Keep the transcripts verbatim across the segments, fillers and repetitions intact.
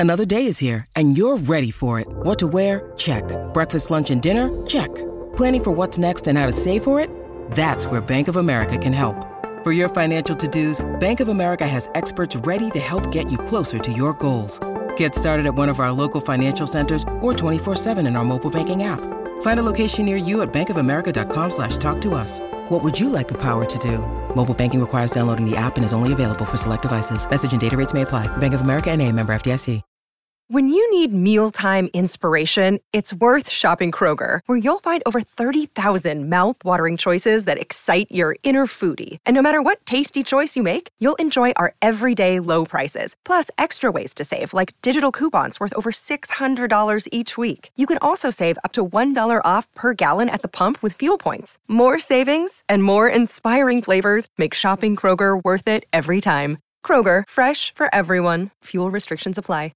Another day is here, and you're ready for it. What to wear? Check. Breakfast, lunch, and dinner? Check. Planning for what's next and how to save for it? That's where Bank of America can help. For your financial to-dos, Bank of America has experts ready to help get you closer to your goals. Get started at one of our local financial centers or twenty-four seven in our mobile banking app. Find a location near you at bankofamerica.com slash talk to us. What would you like the power to do? Mobile banking requires downloading the app and is only available for select devices. Message and data rates may apply. Bank of America N A, member F D I C. When you need mealtime inspiration, it's worth shopping Kroger, where you'll find over thirty thousand mouth-watering choices that excite your inner foodie. And no matter what tasty choice you make, you'll enjoy our everyday low prices, plus extra ways to save, like digital coupons worth over six hundred dollars each week. You can also save up to one dollar off per gallon at the pump with fuel points. More savings and more inspiring flavors make shopping Kroger worth it every time. Kroger, fresh for everyone. Fuel restrictions apply.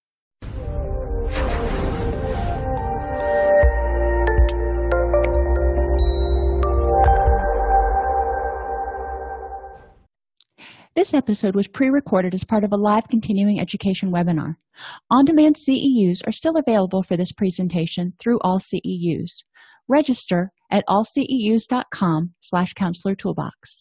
This episode was pre-recorded as part of a live continuing education webinar. On-demand C E Us are still available for this presentation through All C E Us. Register at allceus.com slash counselor toolbox.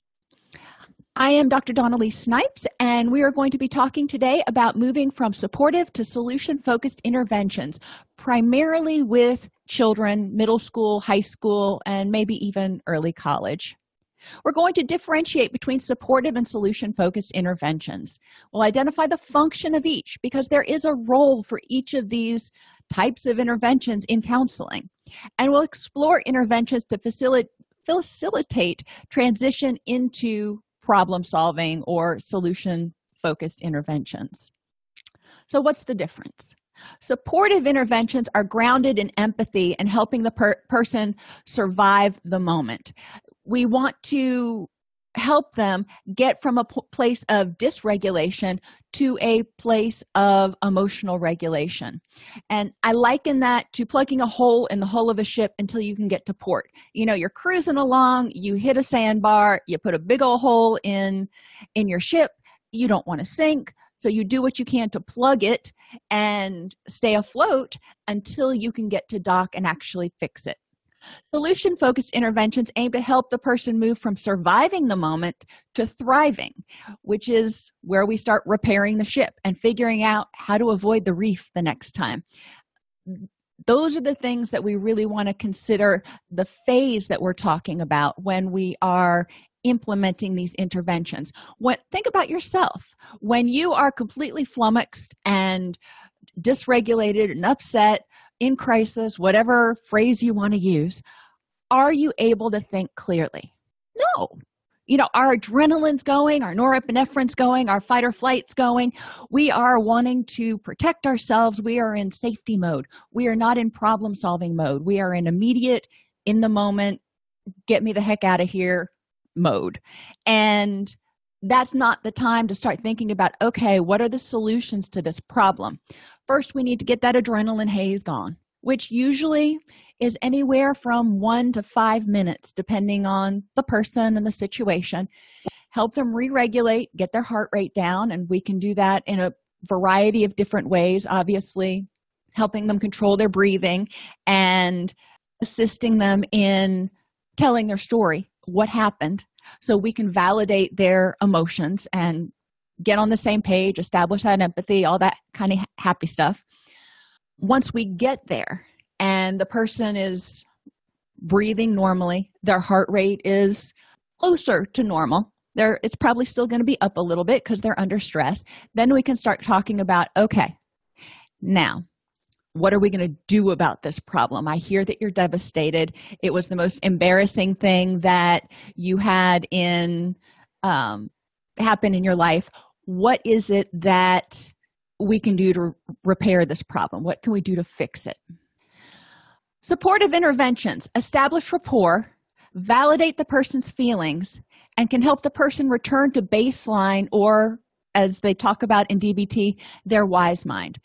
I am Doctor Dawn-Elise Snipes, and we are going to be talking today about moving from supportive to solution-focused interventions, primarily with children, middle school, high school, and maybe even early college. We're going to differentiate between supportive and solution-focused interventions. We'll identify the function of each because there is a role for each of these types of interventions in counseling. And we'll explore interventions to facilitate, facilitate transition into problem-solving or solution-focused interventions. So what's the difference? Supportive interventions are grounded in empathy and helping the per- person survive the moment. We want to help them get from a p- place of dysregulation to a place of emotional regulation. And I liken that to plugging a hole in the hull of a ship until you can get to port. You know, you're cruising along, you hit a sandbar, you put a big old hole in, in your ship, you don't want to sink, so you do what you can to plug it and stay afloat until you can get to dock and actually fix it. Solution-focused interventions aim to help the person move from surviving the moment to thriving, which is where we start repairing the ship and figuring out how to avoid the reef the next time. Those are the things that we really want to consider the phase that we're talking about when we are implementing these interventions. When, think about yourself. When you are completely flummoxed and dysregulated and upset, in crisis, whatever phrase you want to use, are you able to think clearly? No. You know, our adrenaline's going, our norepinephrine's going, our fight or flight's going. We are wanting to protect ourselves. We are in safety mode. We are not in problem-solving mode. We are in immediate, in the moment, get me the heck out of here mode. And that's not the time to start thinking about, okay, what are the solutions to this problem? First, we need to get that adrenaline haze gone, which usually is anywhere from one to five minutes, depending on the person and the situation. Help them re-regulate, get their heart rate down, and we can do that in a variety of different ways, obviously, helping them control their breathing and assisting them in telling their story, what happened, so we can validate their emotions and get on the same page, establish that empathy, all that kind of happy stuff. Once we get there and the person is breathing normally, their heart rate is closer to normal, They're, it's probably still going to be up a little bit because they're under stress, then we can start talking about, okay, now, what are we going to do about this problem? I hear that you're devastated. It was the most embarrassing thing that you had in um, happen in your life. What is it that we can do to repair this problem? What can we do to fix it? Supportive interventions establish rapport, validate the person's feelings, and can help the person return to baseline, or as they talk about in D B T, their wise mind.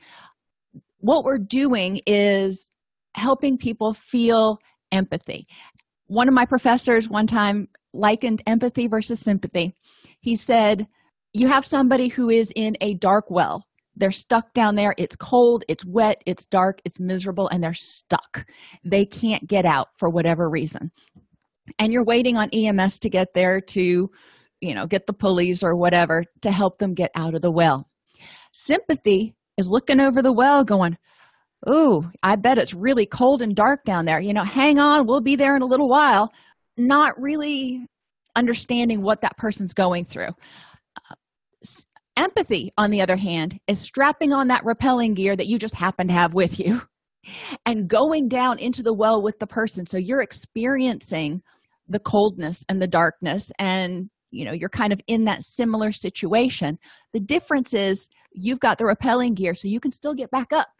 What we're doing is helping people feel empathy. One of my professors one time likened empathy versus sympathy. He said, you have somebody who is in a dark well. They're stuck down there. It's cold, it's wet, it's dark, it's miserable, and they're stuck. They can't get out for whatever reason. And you're waiting on E M S to get there to, you know, get the pulleys or whatever to help them get out of the well. Sympathy is looking over the well going, ooh, I bet it's really cold and dark down there. You know, hang on, we'll be there in a little while. Not really understanding what that person's going through. Uh, empathy, on the other hand, is strapping on that rappelling gear that you just happen to have with you and going down into the well with the person. So you're experiencing the coldness and the darkness, and you know, you're kind of in that similar situation. The difference is you've got the rappelling gear so you can still get back up,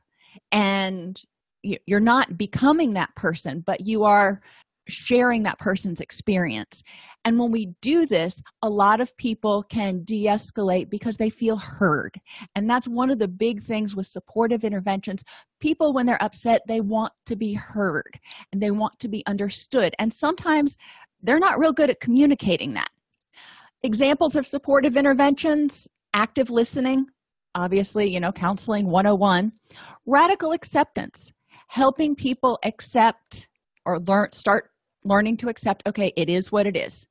and you're not becoming that person, but you are sharing that person's experience. And when we do this, a lot of people can de-escalate because they feel heard. And that's one of the big things with supportive interventions. People, when they're upset, they want to be heard and they want to be understood. And sometimes they're not real good at communicating that. Examples of supportive interventions: active listening, obviously, you know, counseling one oh one. Radical acceptance, helping people accept or learn, start learning to accept, okay, it is what it is.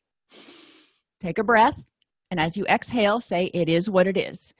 Take a breath, and as you exhale, say, it is what it is.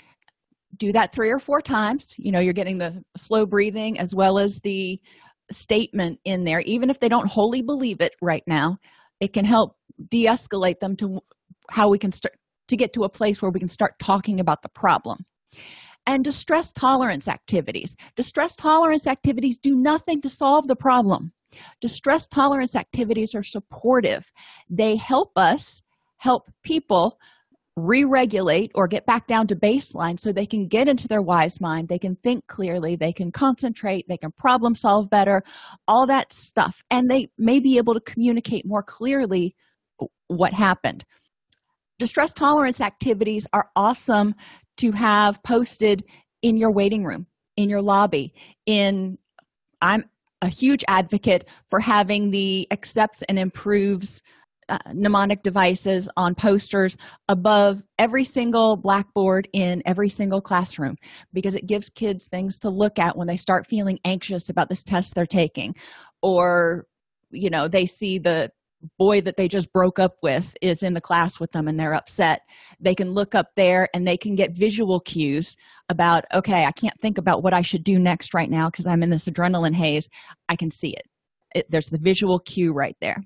Do that three or four times. You know, you're getting the slow breathing as well as the statement in there. Even if they don't wholly believe it right now, it can help de-escalate them to how we can start to get to a place where we can start talking about the problem. And distress tolerance activities. Distress tolerance activities do nothing to solve the problem. Distress tolerance activities are supportive. They help us help people re-regulate or get back down to baseline so they can get into their wise mind, they can think clearly, they can concentrate, they can problem solve better, all that stuff. And they may be able to communicate more clearly what happened. Distress tolerance activities are awesome to have posted in your waiting room, in your lobby. In I'm a huge advocate for having the accepts and improves uh, mnemonic devices on posters above every single blackboard in every single classroom, because it gives kids things to look at when they start feeling anxious about this test they're taking, or you know, they see the boy that they just broke up with is in the class with them and they're upset. They can look up there and they can get visual cues about, okay, I can't think about what I should do next right now because I'm in this adrenaline haze. I can see it. it. There's the visual cue right there.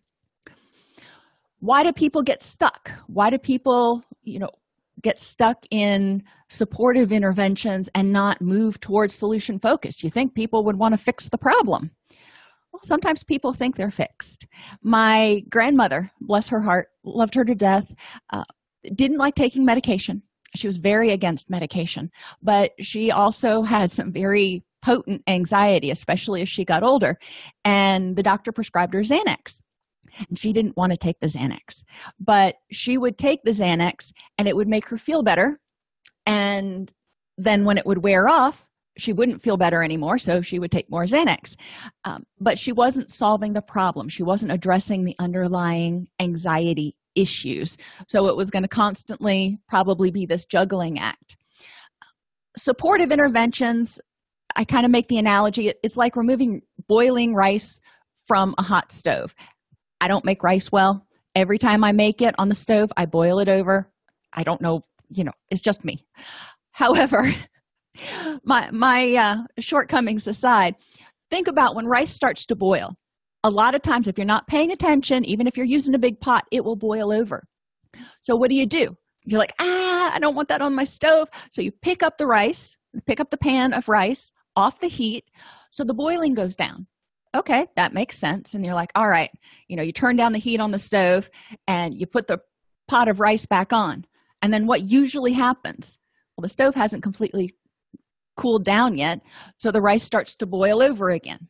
Why do people get stuck? Why do people, you know, get stuck in supportive interventions and not move towards solution focused? You think people would want to fix the problem. Well, sometimes people think they're fixed. My grandmother, bless her heart, loved her to death, uh, didn't like taking medication. She was very against medication, but she also had some very potent anxiety, especially as she got older, and the doctor prescribed her Xanax. And she didn't want to take the Xanax, but she would take the Xanax and it would make her feel better. And then when it would wear off, she wouldn't feel better anymore, so she would take more Xanax. Um, but she wasn't solving the problem. She wasn't addressing the underlying anxiety issues. So it was going to constantly probably be this juggling act. Supportive interventions, I kind of make the analogy, it's like removing boiling rice from a hot stove. I don't make rice well. Every time I make it on the stove, I boil it over. I don't know, you know, it's just me. However, my my uh, shortcomings aside, think about when rice starts to boil. A lot of times, if you're not paying attention, even if you're using a big pot, it will boil over. So what do you do? You're like, ah, I don't want that on my stove. So you pick up the rice, pick up the pan of rice off the heat, so the boiling goes down. Okay, that makes sense. And you're like, all right, you know, you turn down the heat on the stove and you put the pot of rice back on. And then what usually happens? Well, the stove hasn't completely cooled down yet, so the rice starts to boil over again.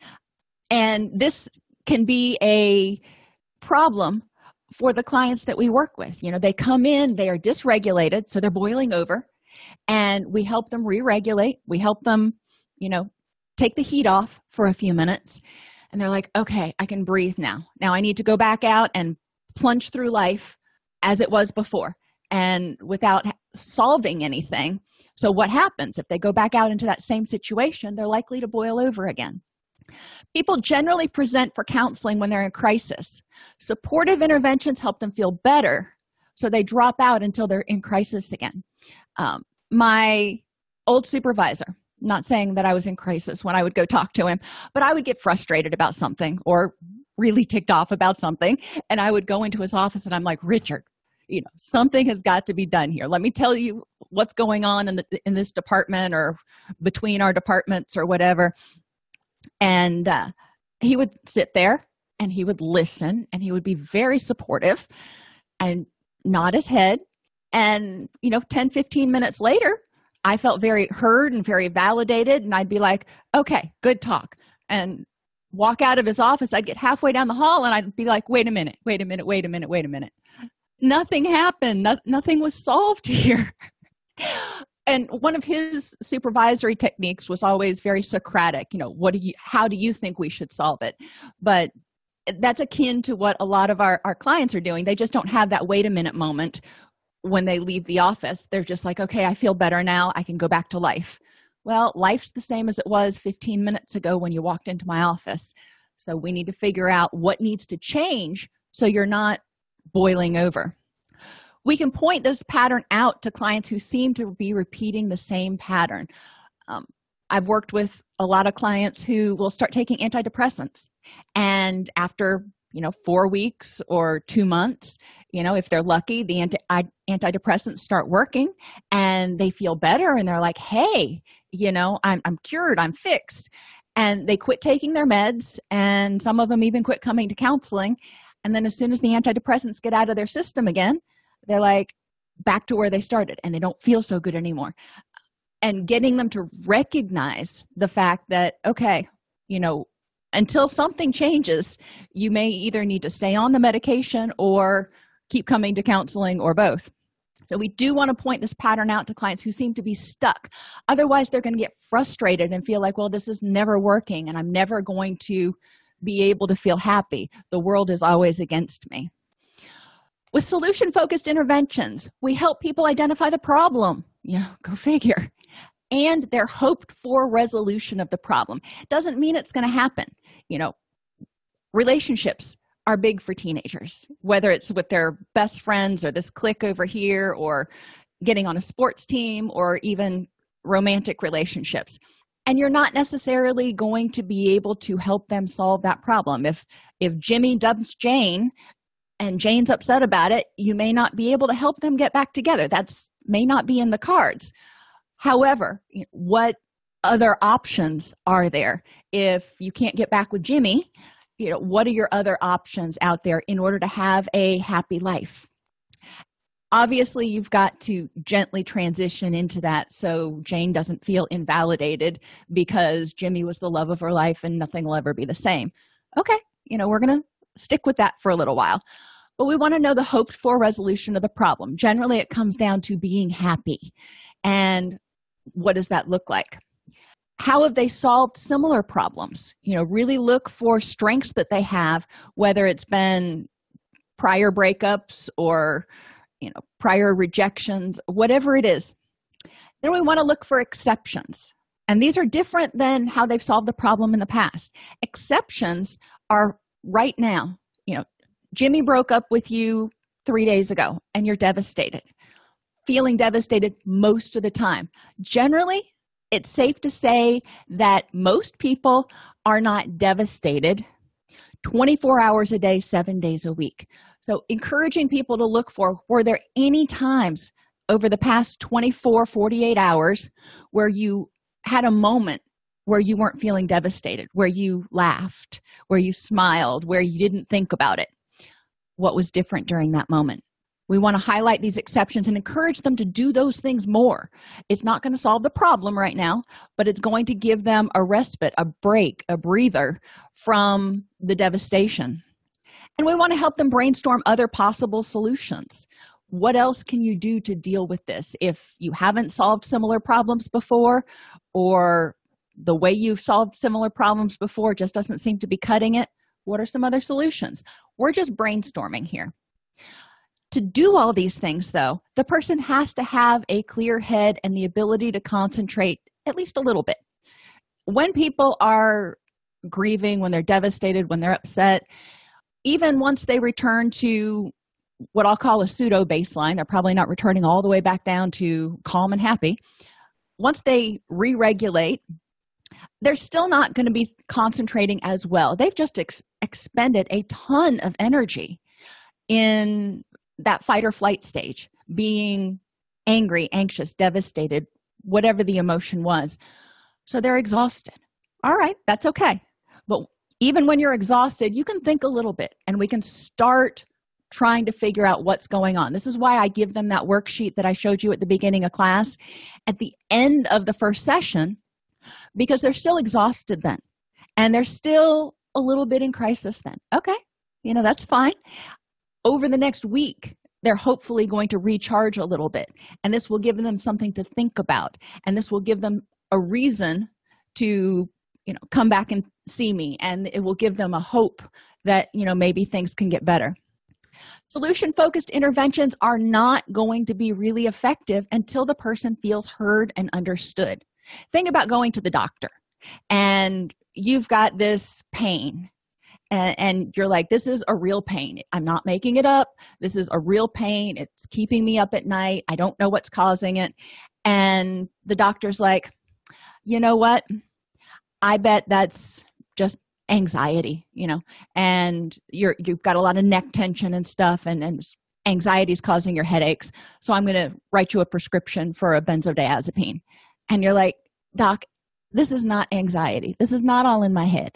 And this can be a problem for the clients that we work with. You know, they come in, they are dysregulated, so they're boiling over, and we help them re-regulate. We help them, you know, take the heat off for a few minutes, and they're like, okay, I can breathe now. Now I need to go back out and plunge through life as it was before. and without solving anything. So what happens? If they go back out into that same situation, they're likely to boil over again. People generally present for counseling when they're in crisis. Supportive interventions help them feel better, so they drop out until they're in crisis again. Um, my old supervisor, not saying that I was in crisis when I would go talk to him, but I would get frustrated about something or really ticked off about something, and I would go into his office and I'm like, Richard, you know, something has got to be done here. Let me tell you what's going on in the in this department or between our departments or whatever. And uh, he would sit there and he would listen and he would be very supportive and nod his head. And, you know, ten, fifteen minutes later, I felt very heard and very validated. And I'd be like, okay, good talk. And walk out of his office. I'd get halfway down the hall and I'd be like, wait a minute, wait a minute, wait a minute, wait a minute. Nothing happened. No, nothing was solved here. And one of his supervisory techniques was always very Socratic. You know, what do you, how do you think we should solve it? But that's akin to what a lot of our, our clients are doing. They just don't have that wait a minute moment when they leave the office. They're just like, okay, I feel better now. I can go back to life. Well, life's the same as it was fifteen minutes ago when you walked into my office. So we need to figure out what needs to change so you're not boiling over. We can point this pattern out to clients who seem to be repeating the same pattern. Um, I've worked with a lot of clients who will start taking antidepressants. And after, you know, four weeks or two months, you know, if they're lucky, the anti- antidepressants start working and they feel better and they're like, hey, you know, I'm, I'm cured, I'm fixed. And they quit taking their meds, and some of them even quit coming to counseling. And then as soon as the antidepressants get out of their system again, they're like back to where they started and they don't feel so good anymore. And getting them to recognize the fact that, okay, you know, until something changes, you may either need to stay on the medication or keep coming to counseling or both. So we do want to point this pattern out to clients who seem to be stuck. Otherwise, they're going to get frustrated and feel like, well, this is never working and I'm never going to be able to feel happy. The world is always against me. With solution-focused interventions, we help people identify the problem, you know, go figure, and their hoped-for resolution of the problem. Doesn't mean it's going to happen. You know, relationships are big for teenagers, whether it's with their best friends or this clique over here or getting on a sports team or even romantic relationships. And you're not necessarily going to be able to help them solve that problem. If if Jimmy dumps Jane and Jane's upset about it, you may not be able to help them get back together. That's may not be in the cards. However, what other options are there? If you can't get back with Jimmy, you know, what are your other options out there in order to have a happy life? Obviously, you've got to gently transition into that so Jane doesn't feel invalidated because Jimmy was the love of her life and nothing will ever be the same. Okay, you know, we're going to stick with that for a little while. But we want to know the hoped-for resolution of the problem. Generally, it comes down to being happy. And what does that look like? How have they solved similar problems? You know, really look for strengths that they have, whether it's been prior breakups or, you know, prior rejections, whatever it is. Then we want to look for exceptions. And these are different than how they've solved the problem in the past. Exceptions are right now. You know, Jimmy broke up with you three days ago and you're devastated, feeling devastated most of the time. Generally, it's safe to say that most people are not devastated twenty-four hours a day, seven days a week. So encouraging people to look for, were there any times over the past twenty-four, forty-eight hours where you had a moment where you weren't feeling devastated, where you laughed, where you smiled, where you didn't think about it? What was different during that moment? We want to highlight these exceptions and encourage them to do those things more. It's not going to solve the problem right now, but it's going to give them a respite, a break, a breather from the devastation. And we want to help them brainstorm other possible solutions. What else can you do to deal with this? If you haven't solved similar problems before, or the way you've solved similar problems before just doesn't seem to be cutting it, what are some other solutions? We're just brainstorming here. To do all these things, though, the person has to have a clear head and the ability to concentrate at least a little bit. When people are grieving, when they're devastated, when they're upset, even once they return to what I'll call a pseudo baseline, they're probably not returning all the way back down to calm and happy. Once they re-regulate, they're still not going to be concentrating as well. They've just ex- expended a ton of energy in that fight or flight stage, being angry, anxious, devastated, whatever the emotion was. So they're exhausted. All right, that's okay. But even when you're exhausted, you can think a little bit and we can start trying to figure out what's going on. This is why I give them that worksheet that I showed you at the beginning of class at the end of the first session, because they're still exhausted then. And they're still a little bit in crisis then. Okay, you know, that's fine. Over the next week, they're hopefully going to recharge a little bit. And this will give them something to think about. And this will give them a reason to, you know, come back and see me. And it will give them a hope that, you know, maybe things can get better. Solution-focused interventions are not going to be really effective until the person feels heard and understood. Think about going to the doctor and you've got this pain. And, and you're like, this is a real pain. I'm not making it up. This is a real pain. It's keeping me up at night. I don't know what's causing it. And the doctor's like, you know what? I bet that's just anxiety, you know, and you're, you've got a lot of neck tension and stuff, and, and anxiety is causing your headaches. So I'm going to write you a prescription for a benzodiazepine. And you're like, doc, this is not anxiety. This is not all in my head.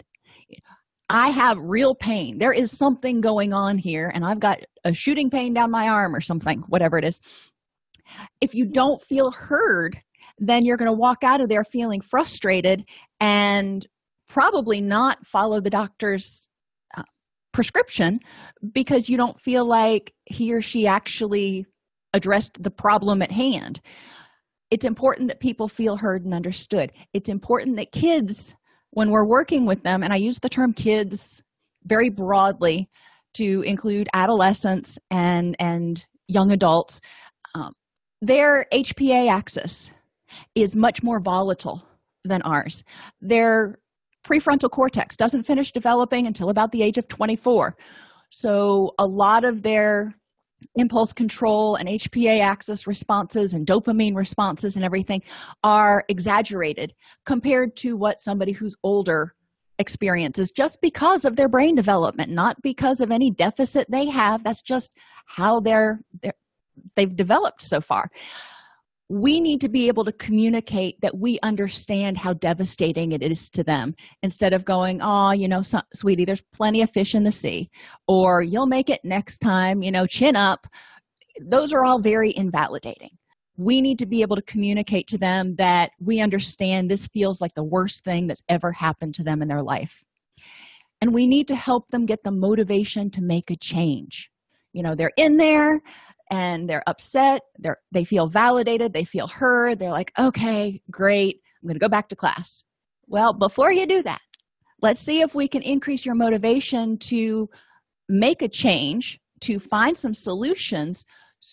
I have real pain. There is something going on here, and I've got a shooting pain down my arm or something, whatever it is. If you don't feel heard, then you're going to walk out of there feeling frustrated and probably not follow the doctor's uh, prescription because you don't feel like he or she actually addressed the problem at hand. It's important that people feel heard and understood. It's important that kids, when we're working with them, and I use the term kids very broadly to include adolescents and, and young adults, um, their H P A axis is much more volatile than ours. Their prefrontal cortex doesn't finish developing until about the age of twenty-four. So a lot of their impulse control and H P A axis responses and dopamine responses and everything are exaggerated compared to what somebody who's older experiences, just because of their brain development, not because of any deficit they have. That's just how they're, they're they've developed so far. We need to be able to communicate that we understand how devastating it is to them, instead of going, oh, you know, so, sweetie, there's plenty of fish in the sea, or you'll make it next time, you know, chin up. Those are all very invalidating. We need to be able to communicate to them that we understand this feels like the worst thing that's ever happened to them in their life. And we need to help them get the motivation to make a change. You know, they're in there and they're upset, they're, they feel validated, they feel heard, they're like, okay, great, I'm going to go back to class. Well, before you do that, let's see if we can increase your motivation to make a change, to find some solutions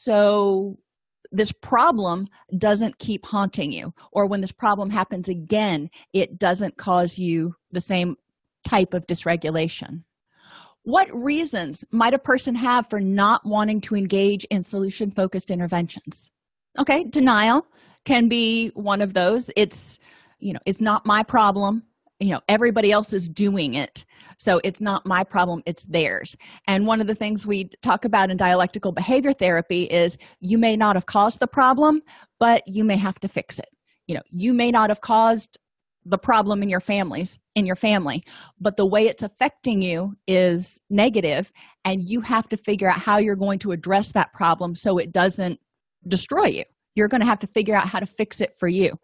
so this problem doesn't keep haunting you, or when this problem happens again, it doesn't cause you the same type of dysregulation. What reasons might a person have for not wanting to engage in solution-focused interventions? Okay, denial can be one of those. It's, you know, it's not my problem. You know, everybody else is doing it, so it's not my problem, it's theirs. And one of the things we talk about in dialectical behavior therapy is you may not have caused the problem, but you may have to fix it. You know, you may not have caused the problem in your families, in your family, but the way it's affecting you is negative, and you have to figure out how you're going to address that problem so it doesn't destroy you. You're going to have to figure out how to fix it for you.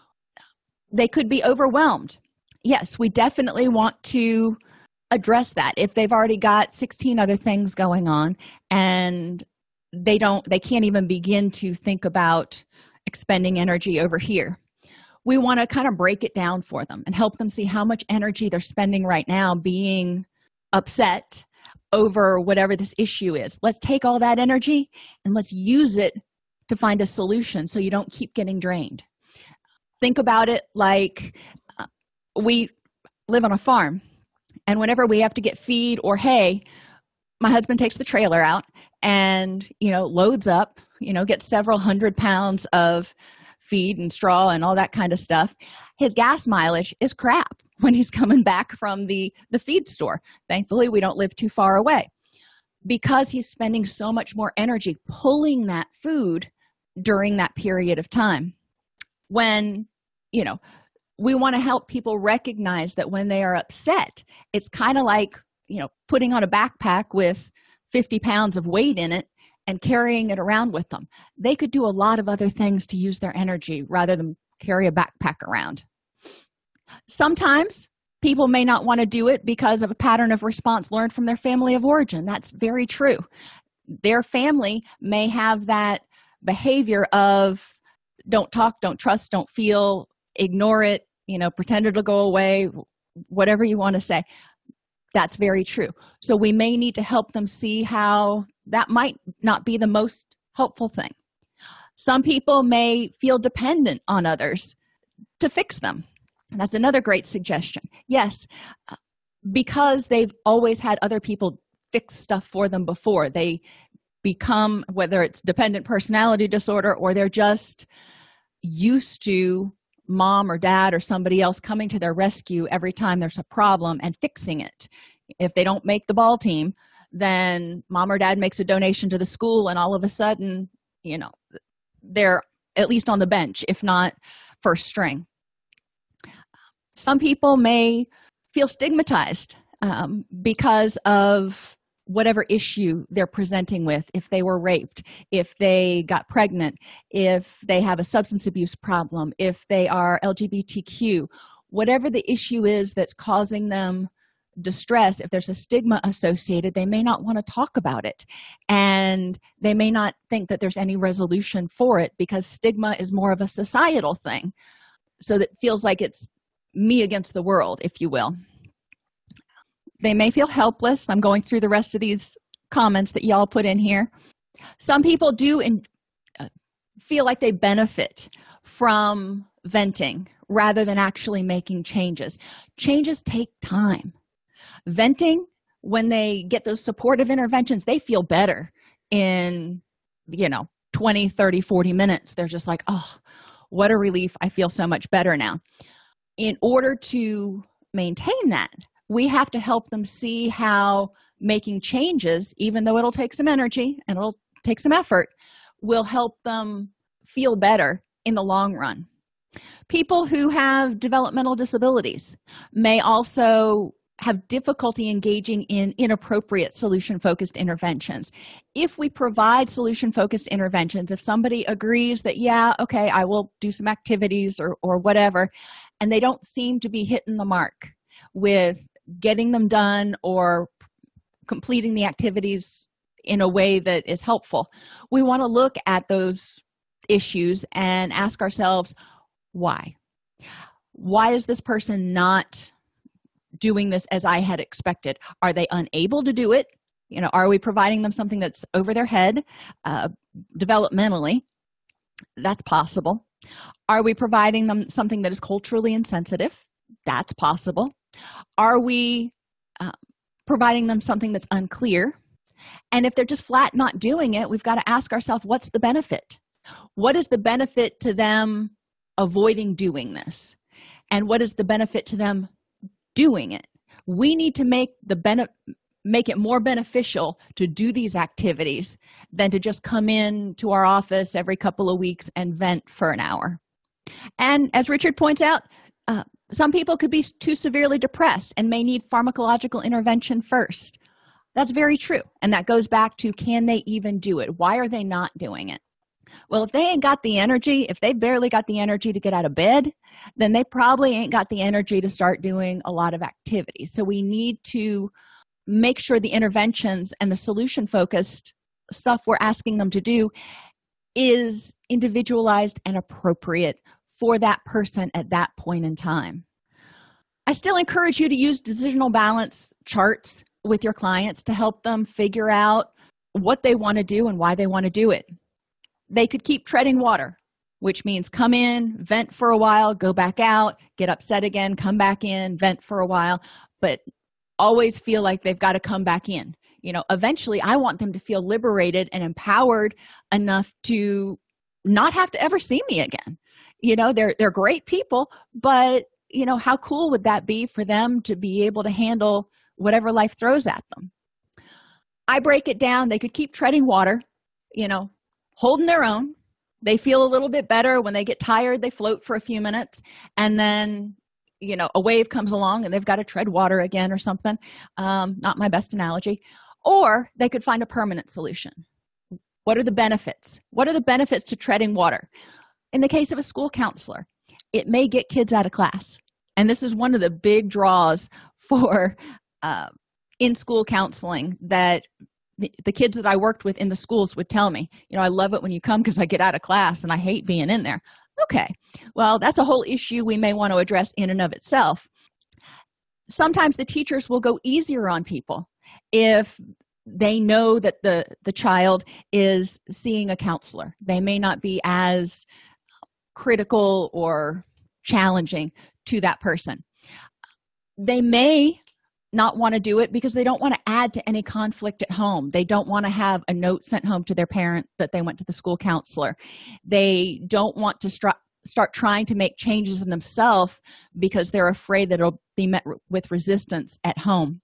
They could be overwhelmed. Yes, we definitely want to address that. If they've already got sixteen other things going on and they don't, they can't even begin to think about expending energy over here. We want to kind of break it down for them and help them see how much energy they're spending right now being upset, over whatever this issue is. Let's take all that energy and let's use it to find a solution so you don't keep getting drained. Think about it like uh, we live on a farm, and whenever we have to get feed or hay, my husband takes the trailer out and, you know, loads up, you know, gets several hundred pounds of feed and straw and all that kind of stuff. His gas mileage is crap when he's coming back from the, the feed store. Thankfully, we don't live too far away because he's spending so much more energy pulling that food during that period of time. When, you know, we want to help people recognize that when they are upset, it's kind of like, you know, putting on a backpack with fifty pounds of weight in it and carrying it around with them. They could do a lot of other things to use their energy rather than carry a backpack around. Sometimes people may not want to do it because of a pattern of response learned from their family of origin. That's very true. Their family may have that behavior of don't talk, don't trust, don't feel, ignore it, you know, pretend it'll go away, whatever you want to say. That's very true. So we may need to help them see how that might not be the most helpful thing. Some people may feel dependent on others to fix them. That's another great suggestion. Yes, because they've always had other people fix stuff for them before. They become, whether it's dependent personality disorder or they're just used to mom or dad or somebody else coming to their rescue every time there's a problem and fixing it. If they don't make the ball team, then mom or dad makes a donation to the school and all of a sudden, you know, they're at least on the bench, if not first string. Some people may feel stigmatized um, because of whatever issue they're presenting with. If they were raped, if they got pregnant, if they have a substance abuse problem, if they are L G B T Q, whatever the issue is that's causing them distress, if there's a stigma associated, they may not want to talk about it. And they may not think that there's any resolution for it because stigma is more of a societal thing. So that feels like it's me against the world, if you will. They may feel helpless. I'm going through the rest of these comments that y'all put in here. Some people do in, uh, feel like they benefit from venting rather than actually making changes. Changes take time. Venting, when they get those supportive interventions, they feel better in, you know, twenty, thirty, forty minutes. They're just like, oh, what a relief. I feel so much better now. In order to maintain that, we have to help them see how making changes, even though it'll take some energy and it'll take some effort, will help them feel better in the long run. People who have developmental disabilities may also have difficulty engaging in inappropriate solution-focused interventions. If we provide solution-focused interventions, if somebody agrees that, yeah, okay, I will do some activities or, or whatever, and they don't seem to be hitting the mark with getting them done or completing the activities in a way that is helpful, we want to look at those issues and ask ourselves, why? Why is this person not doing this as I had expected? Are they unable to do it? You know, are we providing them something that's over their head uh, developmentally? That's possible. Are we providing them something that is culturally insensitive? That's possible. Are we uh, providing them something that's unclear? And if they're just flat not doing it, we've got to ask ourselves, what's the benefit? What is the benefit to them avoiding doing this? And what is the benefit to them doing it? We need to make the bene- make it more beneficial to do these activities than to just come in to our office every couple of weeks and vent for an hour. And as Richard points out, uh, some people could be too severely depressed and may need pharmacological intervention first. That's very true. And that goes back to, can they even do it? Why are they not doing it? Well, if they ain't got the energy, if they barely got the energy to get out of bed, then they probably ain't got the energy to start doing a lot of activities. So we need to make sure the interventions and the solution-focused stuff we're asking them to do is individualized and appropriate for that person at that point in time. I still encourage you to use decisional balance charts with your clients to help them figure out what they want to do and why they want to do it. They could keep treading water, which means come in, vent for a while, go back out, get upset again, come back in, vent for a while, but always feel like they've got to come back in. You know, eventually I want them to feel liberated and empowered enough to not have to ever see me again. You know, they're they're great people, but, you know, how cool would that be for them to be able to handle whatever life throws at them? I break it down. They could keep treading water, you know, holding their own. They feel a little bit better. When they get tired, they float for a few minutes, and then, you know, a wave comes along and they've got to tread water again or something. Um, not my best analogy. Or they could find a permanent solution. What are the benefits? What are the benefits to treading water? In the case of a school counselor, it may get kids out of class. And this is one of the big draws for uh, in-school counseling that the, the kids that I worked with in the schools would tell me. You know, I love it when you come because I get out of class and I hate being in there. Okay, well, that's a whole issue we may want to address in and of itself. Sometimes the teachers will go easier on people if they know that the, the child is seeing a counselor. They may not be as critical or challenging to that person. They may not want to do it because they don't want to add to any conflict at home. They don't want to have a note sent home to their parent that they went to the school counselor. They don't want to start start trying to make changes in themselves because they're afraid that it'll be met with resistance at home.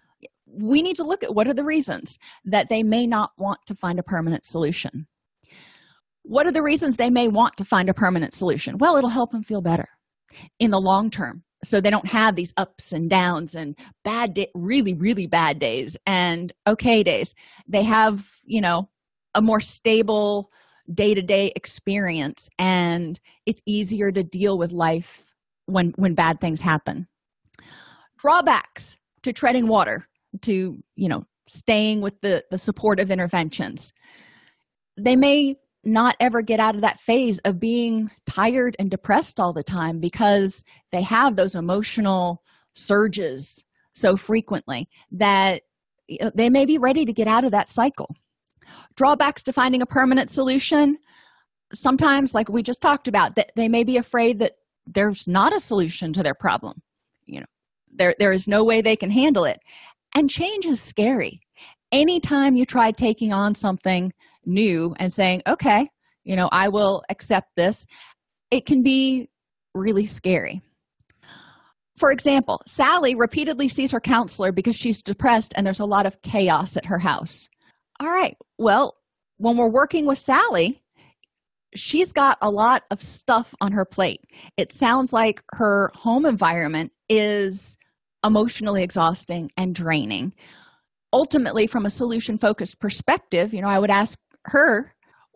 We need to look at what are the reasons that they may not want to find a permanent solution. What are the reasons they may want to find a permanent solution? Well, it'll help them feel better in the long term, so they don't have these ups and downs and bad day, really, really bad days and okay days. They have, you know, a more stable day-to-day experience, and it's easier to deal with life when, when bad things happen. Drawbacks to treading water, to, you know, staying with the, the supportive interventions. They may not ever get out of that phase of being tired and depressed all the time because they have those emotional surges so frequently that they may be ready to get out of that cycle. Drawbacks to finding a permanent solution, sometimes, like we just talked about, that they may be afraid that there's not a solution to their problem. You know, there there is no way they can handle it. And change is scary. Anytime you try taking on something new and saying, okay, you know, I will accept this, it can be really scary. For example, Sally repeatedly sees her counselor because she's depressed and there's a lot of chaos at her house. All right, well, when we're working with Sally, she's got a lot of stuff on her plate. It sounds like her home environment is emotionally exhausting and draining. Ultimately, from a solution-focused perspective, you know, I would ask her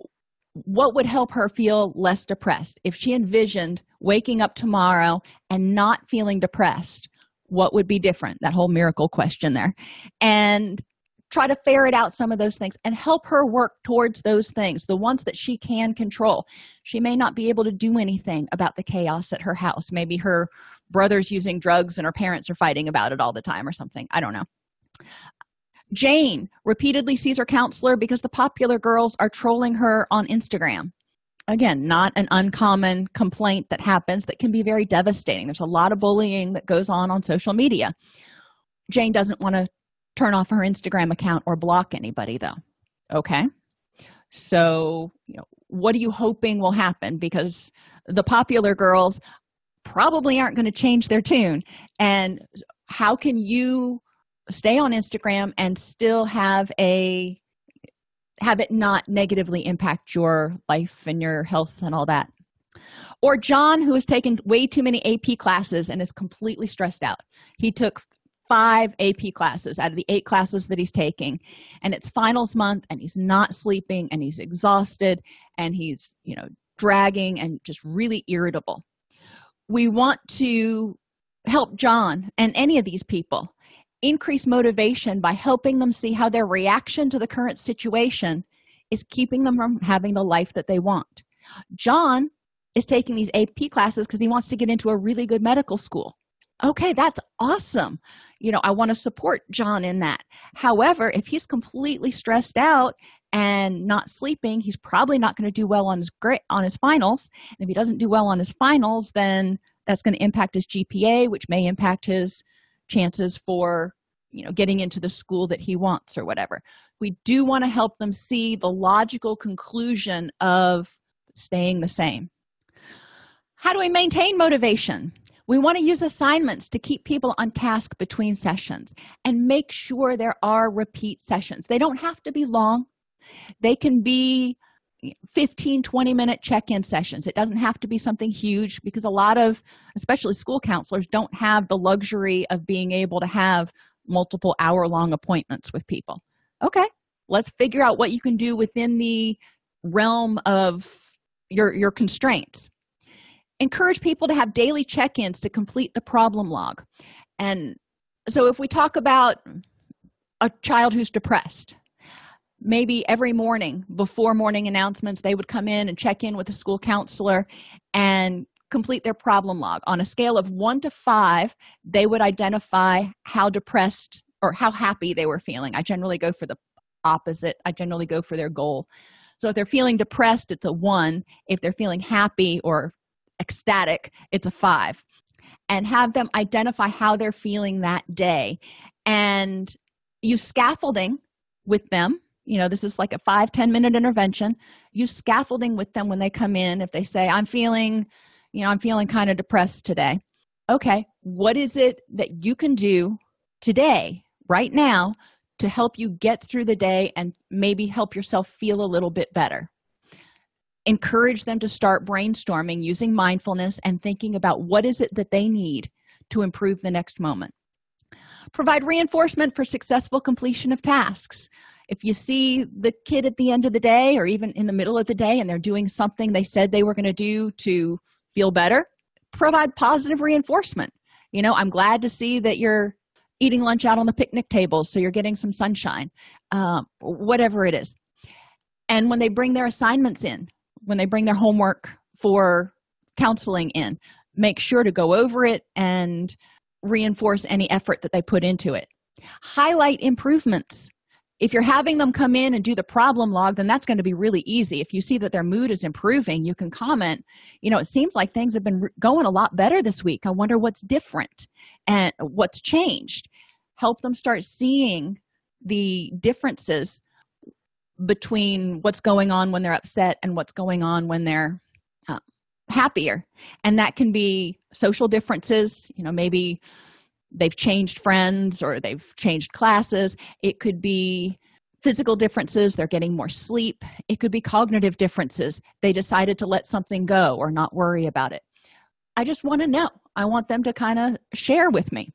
what would help her feel less depressed. If she envisioned waking up tomorrow and not feeling depressed, what would be different? That whole miracle question there. And try to ferret out some of those things and help her work towards those things, the ones that she can control. She may not be able to do anything about the chaos at her house. Maybe her brother's using drugs and her parents are fighting about it all the time or something. I don't know. Jane repeatedly sees her counselor because the popular girls are trolling her on Instagram. Again, not an uncommon complaint that happens that can be very devastating. There's a lot of bullying that goes on on social media. Jane doesn't want to turn off her Instagram account or block anybody, though. Okay? So, you know, what are you hoping will happen? Because the popular girls probably aren't going to change their tune. And how can you stay on Instagram and still have a have it not negatively impact your life and your health and all that? Or John, who has taken way too many A P classes and is completely stressed out. He took five A P classes out of the eight classes that he's taking, and it's finals month, and he's not sleeping, and he's exhausted, and he's, you know, dragging and just really irritable. We want to help John and any of these people increase motivation by helping them see how their reaction to the current situation is keeping them from having the life that they want. John is taking these A P classes because he wants to get into a really good medical school. Okay, that's awesome. You know, I want to support John in that. However, if he's completely stressed out and not sleeping, he's probably not going to do well on his gra- on his finals. And if he doesn't do well on his finals, then that's going to impact his G P A, which may impact his chances for, you know, getting into the school that he wants or whatever. We do want to help them see the logical conclusion of staying the same. How do we maintain motivation? We want to use assignments to keep people on task between sessions and make sure there are repeat sessions. They don't have to be long. They can be fifteen, twenty minute check-in sessions. It doesn't have to be something huge because a lot of, especially school counselors, don't have the luxury of being able to have multiple hour-long appointments with people. Okay, let's figure out what you can do within the realm of your, your constraints. Encourage people to have daily check-ins to complete the problem log. And so if we talk about a child who's depressed, maybe every morning before morning announcements, they would come in and check in with the school counselor and complete their problem log. On a scale of one to five, they would identify how depressed or how happy they were feeling. I generally go for the opposite. I generally go for their goal. So if they're feeling depressed, it's a one. If they're feeling happy or ecstatic, it's a five. And have them identify how they're feeling that day and use scaffolding with them. You know, this is like a five, ten minute intervention. Use scaffolding with them when they come in. If they say, I'm feeling, you know, I'm feeling kind of depressed today. Okay, what is it that you can do today, right now, to help you get through the day and maybe help yourself feel a little bit better? Encourage them to start brainstorming using mindfulness and thinking about what is it that they need to improve the next moment. Provide reinforcement for successful completion of tasks. If you see the kid at the end of the day or even in the middle of the day and they're doing something they said they were going to do to feel better, provide positive reinforcement. You know, I'm glad to see that you're eating lunch out on the picnic tables so you're getting some sunshine, um, whatever it is. And when they bring their assignments in, when they bring their homework for counseling in, make sure to go over it and reinforce any effort that they put into it. Highlight improvements. If you're having them come in and do the problem log, then that's going to be really easy. If you see that their mood is improving, you can comment, you know, it seems like things have been going a lot better this week. I wonder what's different and what's changed. Help them start seeing the differences between what's going on when they're upset and what's going on when they're uh, happier. And that can be social differences. You know, maybe they've changed friends or they've changed classes. It could be physical differences. They're getting more sleep. It could be cognitive differences. They decided to let something go or not worry about it. I just want to know. I want them to kind of share with me.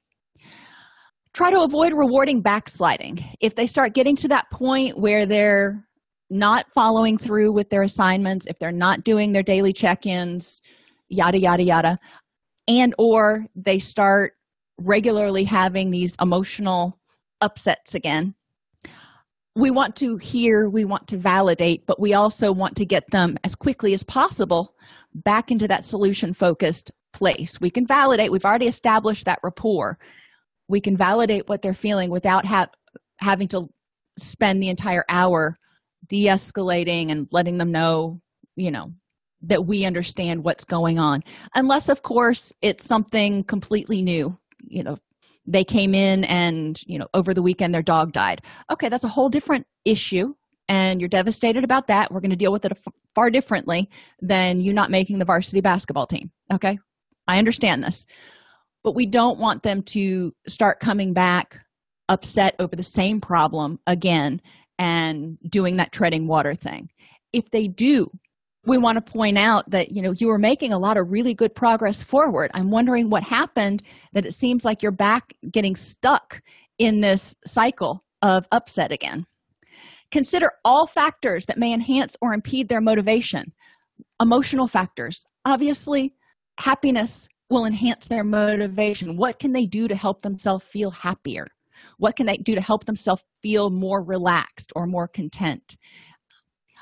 Try to avoid rewarding backsliding. If they start getting to that point where they're not following through with their assignments, if they're not doing their daily check-ins, yada, yada, yada, and or they start regularly having these emotional upsets again, we want to hear, we want to validate, but we also want to get them as quickly as possible back into that solution-focused place. We can validate. We've already established that rapport. We can validate what they're feeling without ha- having to spend the entire hour de-escalating and letting them know, you know, that we understand what's going on. Unless, of course, it's something completely new. You know, they came in and, you know, over the weekend their dog died. Okay, that's a whole different issue, and you're devastated about that. We're going to deal with it far differently than you not making the varsity basketball team. Okay, I understand this. But we don't want them to start coming back upset over the same problem again and doing that treading water thing. If they do, we want to point out that, you know, you were making a lot of really good progress forward. I'm wondering what happened that it seems like you're back getting stuck in this cycle of upset again. Consider all factors that may enhance or impede their motivation. Emotional factors. Obviously, happiness will enhance their motivation. What can they do to help themselves feel happier? What can they do to help themselves feel more relaxed or more content?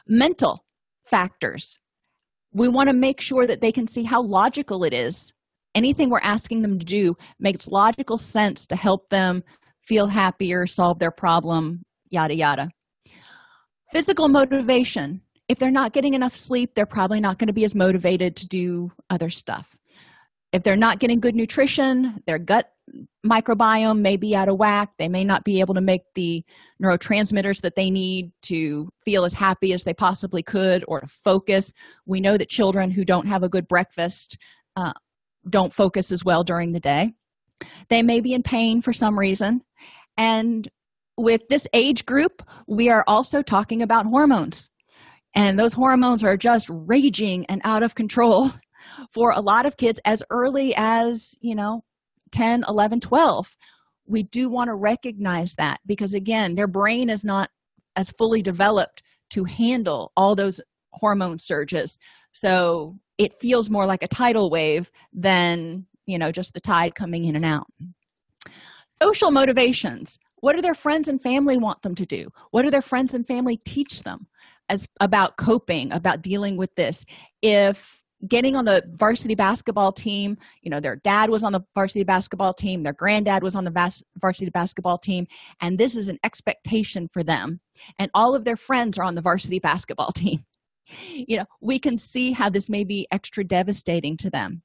Mental factors. We want to make sure that they can see how logical it is Anything we're asking them to do makes logical sense to help them feel happier, solve their problem, yada, yada. Physical motivation. If they're not getting enough sleep, they're probably not going to be as motivated to do other stuff. If they're not getting good nutrition, their gut microbiome may be out of whack. They may not be able to make the neurotransmitters that they need to feel as happy as they possibly could or to focus. We know that children who don't have a good breakfast uh, don't focus as well during the day. They may be in pain for some reason. And with this age group, we are also talking about hormones. And those hormones are just raging and out of control for a lot of kids as early as, you know, ten, eleven, twelve. We do want to recognize that because, again, their brain is not as fully developed to handle all those hormone surges. So it feels more like a tidal wave than, you know, just the tide coming in and out. Social motivations. What do their friends and family want them to do? What do their friends and family teach them as about coping, about dealing with this? If getting on the varsity basketball team, you know, their dad was on the varsity basketball team, their granddad was on the vas- varsity basketball team, and this is an expectation for them, and all of their friends are on the varsity basketball team. You know, we can see how this may be extra devastating to them.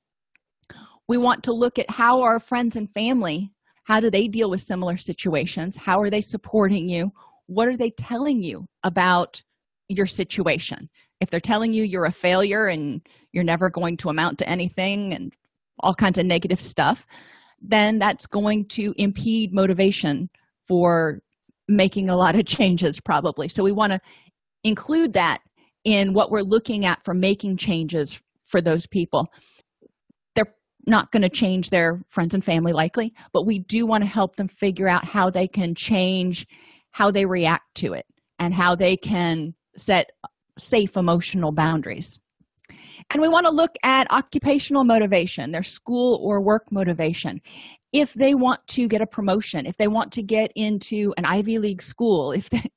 We want to look at how our friends and family, how do they deal with similar situations? How are they supporting you? What are they telling you about your situation? If they're telling you you're a failure and you're never going to amount to anything and all kinds of negative stuff, then that's going to impede motivation for making a lot of changes probably. So we want to include that in what we're looking at for making changes for those people. They're not going to change their friends and family likely, but we do want to help them figure out how they can change how they react to it and how they can set safe emotional boundaries. And we want to look at occupational motivation, their school or work motivation. If they want to get a promotion, if they want to get into an Ivy League school, if they,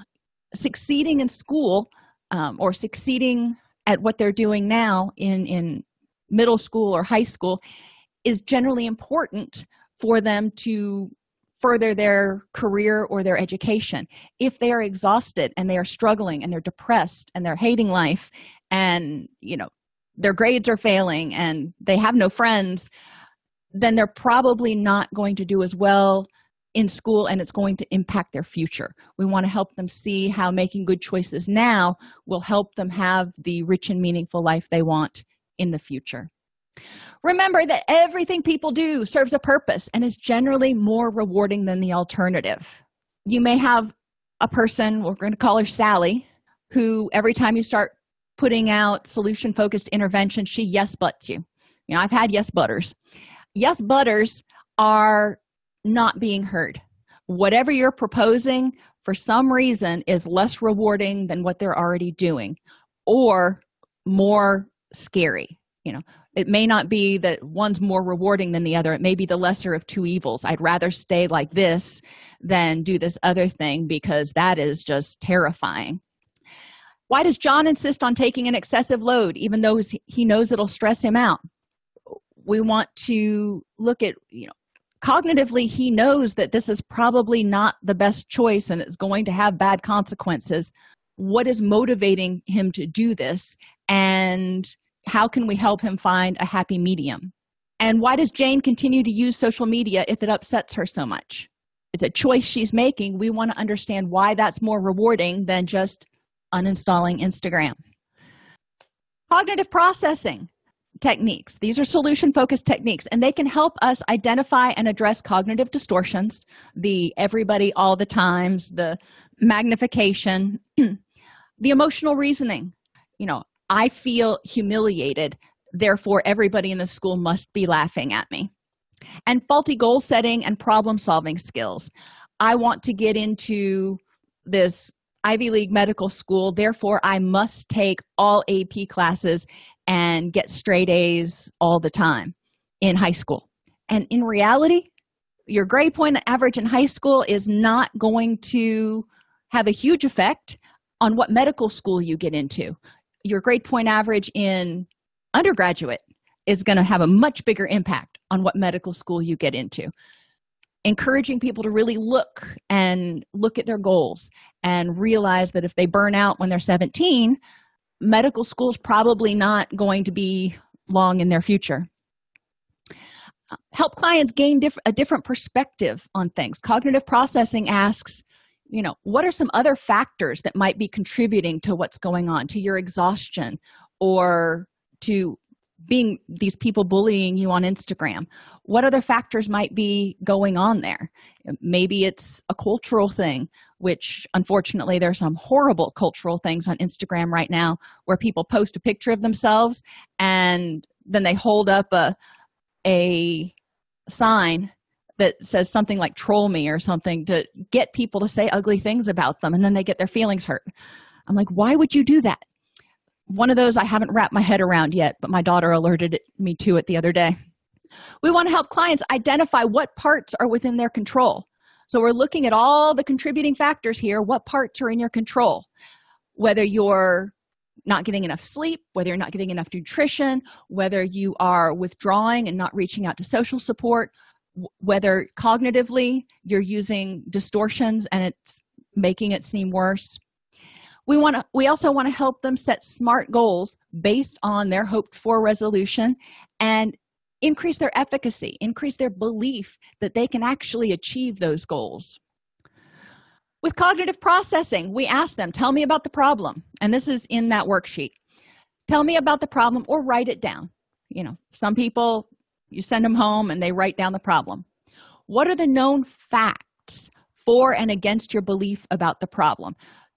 succeeding in school um, or succeeding at what they're doing now in, in middle school or high school is generally important for them to further their career or their education. If they are exhausted and they are struggling and they're depressed and they're hating life and, you know, their grades are failing and they have no friends, then they're probably not going to do as well in school and it's going to impact their future. We want to help them see how making good choices now will help them have the rich and meaningful life they want in the future. Remember that everything people do serves a purpose and is generally more rewarding than the alternative. You may have a person, we're going to call her Sally, who every time you start putting out solution-focused intervention, she yes buts you. You know, I've had yes butters. Yes butters are not being heard. Whatever you're proposing, for some reason, is less rewarding than what they're already doing or more scary. You know, it may not be that one's more rewarding than the other. It may be the lesser of two evils. I'd rather stay like this than do this other thing because that is just terrifying. Why does John insist on taking an excessive load even though he knows it'll stress him out? We want to look at, you know, cognitively, he knows that this is probably not the best choice and it's going to have bad consequences. What is motivating him to do this? And how can we help him find a happy medium? And why does Jane continue to use social media if it upsets her so much? It's a choice she's making. We want to understand why that's more rewarding than just uninstalling Instagram. Cognitive processing techniques. These are solution-focused techniques, and they can help us identify and address cognitive distortions, the everybody all the times, the magnification, the emotional reasoning. You know, I feel humiliated, therefore everybody in the school must be laughing at me. And faulty goal setting and problem-solving skills. I want to get into this Ivy League medical school, therefore I must take all A P classes and get straight A's all the time in high school. And in reality, your grade point average in high school is not going to have a huge effect on what medical school you get into. Your grade point average in undergraduate is going to have a much bigger impact on what medical school you get into. Encouraging people to really look and look at their goals and realize that if they burn out when they're seventeen, medical school is probably not going to be long in their future. Help clients gain diff- a different perspective on things. Cognitive processing asks, you know, what are some other factors that might be contributing to what's going on, to your exhaustion, or to being these people bullying you on Instagram? What other factors might be going on there? Maybe it's a cultural thing, which unfortunately there's some horrible cultural things on Instagram right now where people post a picture of themselves and then they hold up a a sign that says something like troll me or something to get people to say ugly things about them, and then they get their feelings hurt. I'm like, why would you do that? One of those I haven't wrapped my head around yet, but my daughter alerted me to it the other day. We want to help clients identify what parts are within their control. So we're looking at all the contributing factors here. What parts are in your control? Whether you're not getting enough sleep, whether you're not getting enough nutrition, whether you are withdrawing and not reaching out to social support, whether cognitively you're using distortions and it's making it seem worse. We want to, we also want to help them set SMART goals based on their hoped-for resolution and increase their efficacy, increase their belief that they can actually achieve those goals. With cognitive processing, we ask them, tell me about the problem. And this is in that worksheet. Tell me about the problem or write it down. You know, some people, you send them home and they write down the problem. What are the known facts for and against your belief about the problem?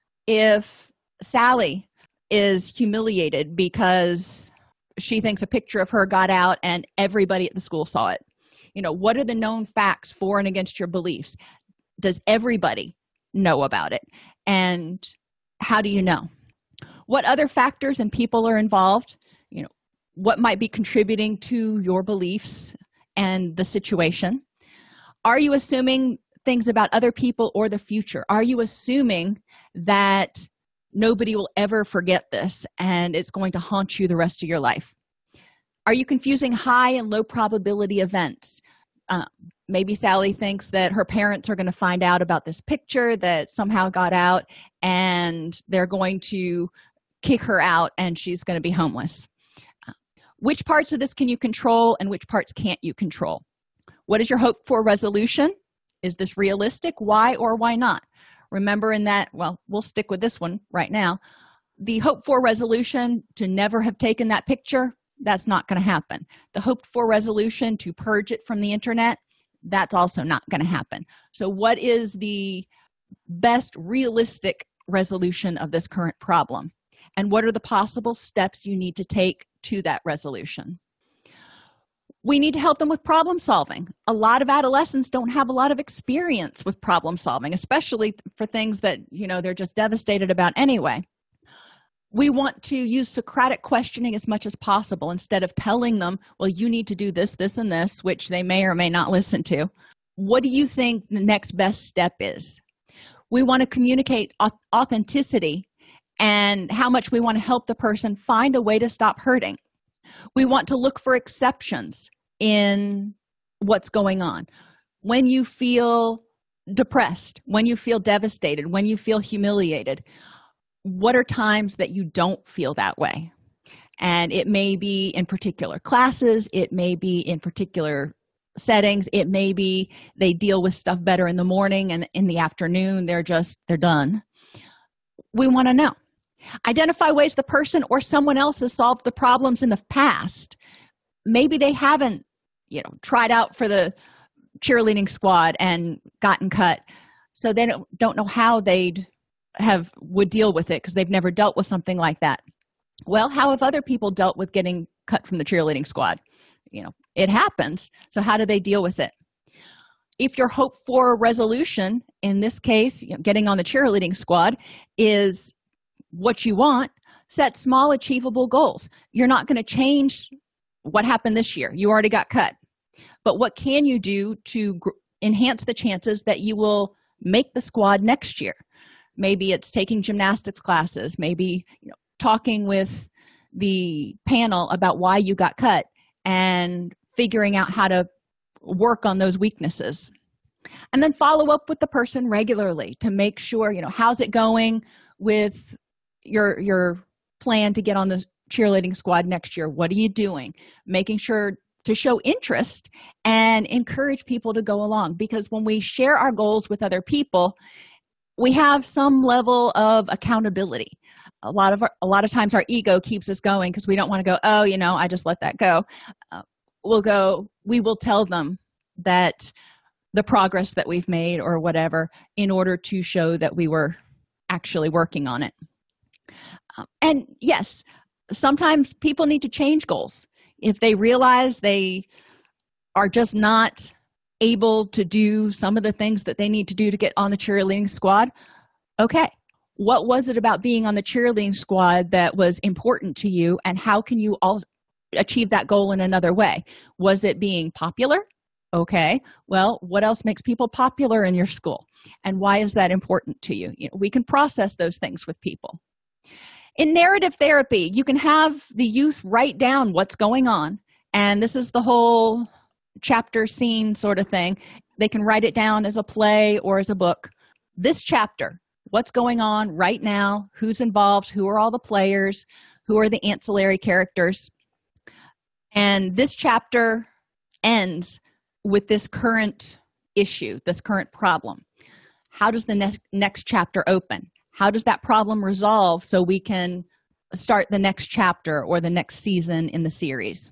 If Sally is humiliated because she thinks a picture of her got out and everybody at the school saw it, you know, what are the known facts for and against your beliefs? Does everybody know about it? And how do you know? What other factors and people are involved? You know, what might be contributing to your beliefs and the situation? Are you assuming things about other people or the future? Are you assuming that nobody will ever forget this and it's going to haunt you the rest of your life? Are you confusing high and low probability events? Uh, maybe Sally thinks that her parents are going to find out about this picture that somehow got out and they're going to kick her out and she's going to be homeless. Uh, which parts of this can you control and which parts can't you control? What is your hope for resolution? Is this realistic? Why or why not? Remember in that, well, we'll stick with this one right now. The hope for resolution to never have taken that picture, that's not going to happen. The hope for resolution to purge it from the internet, that's also not going to happen. So what is the best realistic resolution of this current problem? And what are the possible steps you need to take to that resolution? We need to help them with problem solving. A lot of adolescents don't have a lot of experience with problem solving, especially for things that, you know, they're just devastated about anyway. We want to use Socratic questioning as much as possible instead of telling them, well, you need to do this, this, and this, which they may or may not listen to. What do you think the next best step is? We want to communicate authenticity and how much we want to help the person find a way to stop hurting. We want to look for exceptions in what's going on. When you feel depressed, when you feel devastated, when you feel humiliated, what are times that you don't feel that way? And it may be in particular classes, it may be in particular settings, it may be they deal with stuff better in the morning and in the afternoon they're just, they're done. We want to know. Identify ways the person or someone else has solved the problems in the past. Maybe they haven't, you know, tried out for the cheerleading squad and gotten cut, so they don't, don't know how they'd have would deal with it because they've never dealt with something like that. Well, how have other people dealt with getting cut from the cheerleading squad? You know, it happens. So how do they deal with it? If your hope for resolution, in this case, you know, getting on the cheerleading squad, is what you want, set small achievable goals. You're not going to change what happened this year. You already got cut. But what can you do to gr- enhance the chances that you will make the squad next year? Maybe it's taking gymnastics classes, maybe, you know, talking with the panel about why you got cut and figuring out how to work on those weaknesses. And then follow up with the person regularly to make sure, you know, how's it going with your your plan to get on the cheerleading squad next year? What are you doing? Making sure to show interest and encourage people to go along, because when we share our goals with other people, we have some level of accountability. A lot of our, a lot of times our ego keeps us going because we don't want to go, oh, you know, I just let that go. Uh, we'll go, we will tell them that the progress that we've made or whatever in order to show that we were actually working on it. Um, and yes, sometimes people need to change goals. If they realize they are just not able to do some of the things that they need to do to get on the cheerleading squad, okay, what was it about being on the cheerleading squad that was important to you, and how can you all achieve that goal in another way? Was it being popular? Okay, well, what else makes people popular in your school, and why is that important to you? You know, we can process those things with people. In narrative therapy, you can have the youth write down what's going on, and this is the whole chapter scene sort of thing. They can write it down as a play or as a book. This chapter, what's going on right now, who's involved, who are all the players, who are the ancillary characters. And this chapter ends with this current issue, this current problem. How does the next next chapter open? How does that problem resolve so we can start the next chapter or the next season in the series?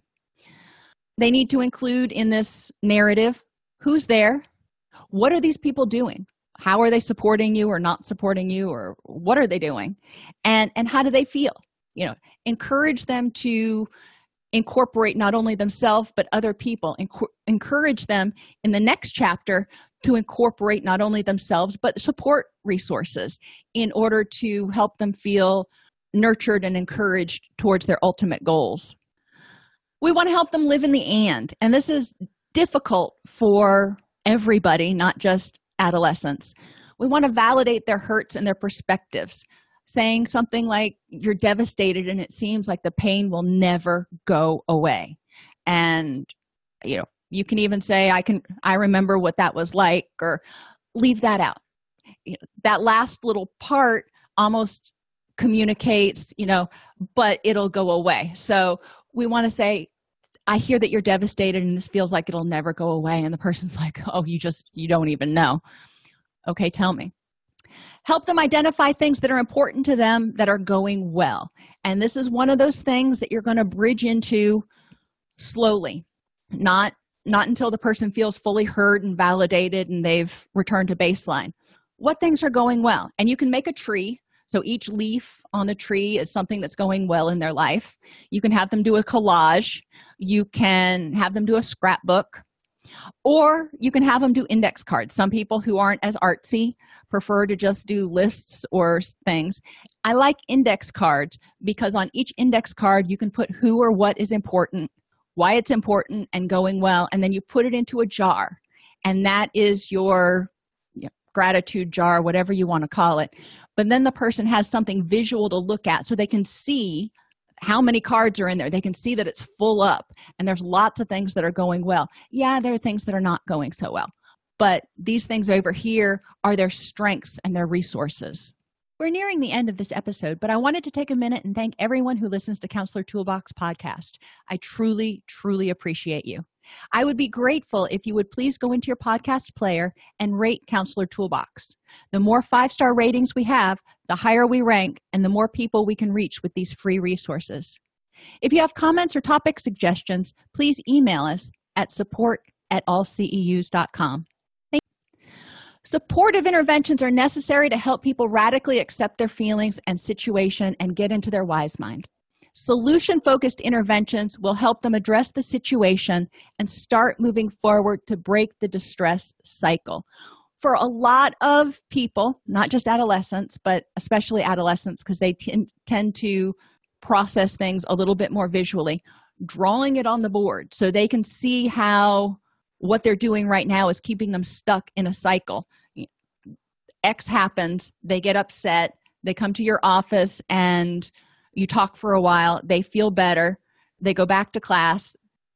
They need to include in this narrative who's there, what are these people doing, how are they supporting you or not supporting you, or what are they doing, and and how do they feel? You know, encourage them to incorporate not only themselves but other people. Enc- encourage them in the next chapter to incorporate not only themselves but support resources in order to help them feel nurtured and encouraged towards their ultimate goals. We want to help them live in the and, and this is difficult for everybody, not just adolescents. We want to validate their hurts and their perspectives, saying something like, you're devastated and it seems like the pain will never go away. And, you know, you can even say, I can, I remember what that was like, or leave that out. You know, that last little part almost communicates, you know, but it'll go away. So we want to say, I hear that you're devastated and this feels like it'll never go away. And the person's like, oh, you just, you don't even know. Okay, tell me. Help them identify things that are important to them that are going well. And this is one of those things that you're going to bridge into slowly, not, not until the person feels fully heard and validated and they've returned to baseline. What things are going well? And you can make a tree. So each leaf on the tree is something that's going well in their life. You can have them do a collage. You can have them do a scrapbook. Or you can have them do index cards. Some people who aren't as artsy prefer to just do lists or things. I like index cards because on each index card, you can put who or what is important, why it's important and going well, and then you put it into a jar. And that is your you know, gratitude jar, whatever you want to call it. But then the person has something visual to look at so they can see how many cards are in there. They can see that it's full up and there's lots of things that are going well. Yeah, there are things that are not going so well. But these things over here are their strengths and their resources. We're nearing the end of this episode, but I wanted to take a minute and thank everyone who listens to Counselor Toolbox podcast. I truly, truly appreciate you. I would be grateful if you would please go into your podcast player and rate Counselor Toolbox. The more five-star ratings we have, the higher we rank and the more people we can reach with these free resources. If you have comments or topic suggestions, please email us at support at all c e u s dot com. Thank you. Supportive interventions are necessary to help people radically accept their feelings and situation and get into their wise mind. Solution-focused interventions will help them address the situation and start moving forward to break the distress cycle. For a lot of people, not just adolescents, but especially adolescents, because they t- tend to process things a little bit more visually, drawing it on the board so they can see how what they're doing right now is keeping them stuck in a cycle. X happens, they get upset, they come to your office and you talk for a while, they feel better, they go back to class,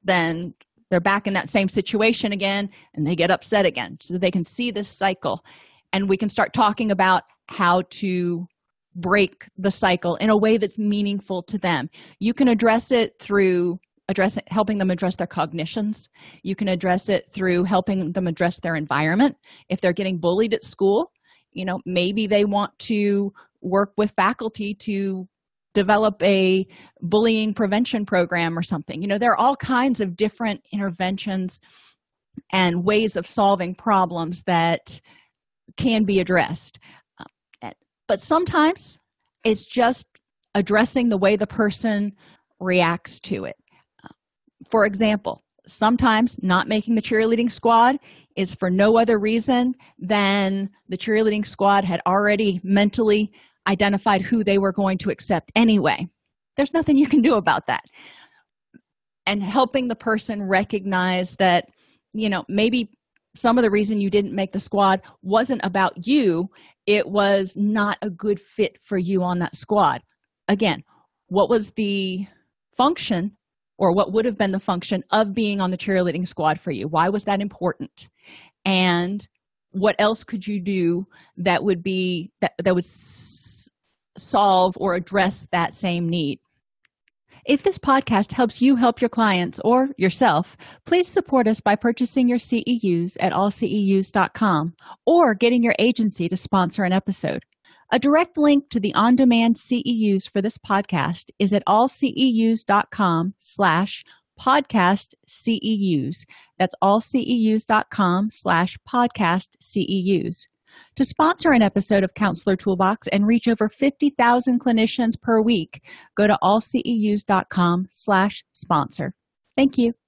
then they're back in that same situation again and they get upset again. So they can see this cycle, and we can start talking about how to break the cycle in a way that's meaningful to them. You can address it through address it, helping them address their cognitions. You can address it through helping them address their environment. If they're getting bullied at school, you know, maybe they want to work with faculty to develop a bullying prevention program or something. You know, there are all kinds of different interventions and ways of solving problems that can be addressed. But sometimes it's just addressing the way the person reacts to it. For example, sometimes not making the cheerleading squad is for no other reason than the cheerleading squad had already mentally identified who they were going to accept anyway. There's nothing you can do about that. And helping the person recognize that, you know, maybe some of the reason you didn't make the squad wasn't about you. It was not a good fit for you on that squad. Again, what was the function, or what would have been the function of being on the cheerleading squad for you? Why was that important? And what else could you do that would be that, that would s- solve or address that same need? If this podcast helps you help your clients or yourself, please support us by purchasing your C E Us at all C E Us dot com or getting your agency to sponsor an episode. A direct link to the on-demand C E Us for this podcast is at all C E Us dot com slash podcast C E Us. That's all C E Us dot com slash podcast C E Us. To sponsor an episode of Counselor Toolbox and reach over fifty thousand clinicians per week, go to all C E Us dot com slash sponsor. Thank you.